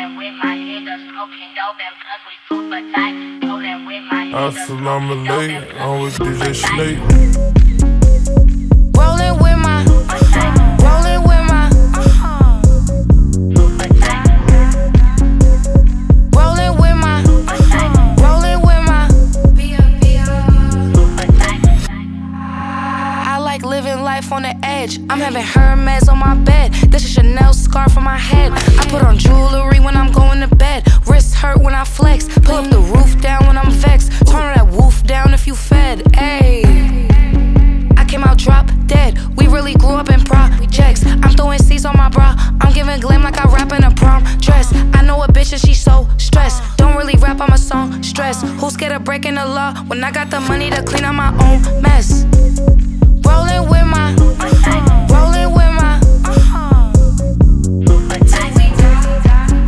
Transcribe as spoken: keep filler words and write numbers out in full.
Assalamu alaikum, I'm with D J Snake. Rolling with my, rolling with my, rolling with my, rolling with my. I like living life on the edge. I'm having Hermes on my bed. This is Chanel scarf on my head. I put on jewelry when I'm going to bed. Wrists hurt when I flex. Pull up the roof down when I'm vexed. Turn that woof down if you fed. Ayy, I came out drop dead. We really grew up in projects. I'm throwing C's on my bra. I'm giving glam like I rap in a prom dress. I know a bitch and she so stressed. Don't really rap on my song stress. Who's scared of breaking the law when I got the money to clean up my own mess? Rolling with my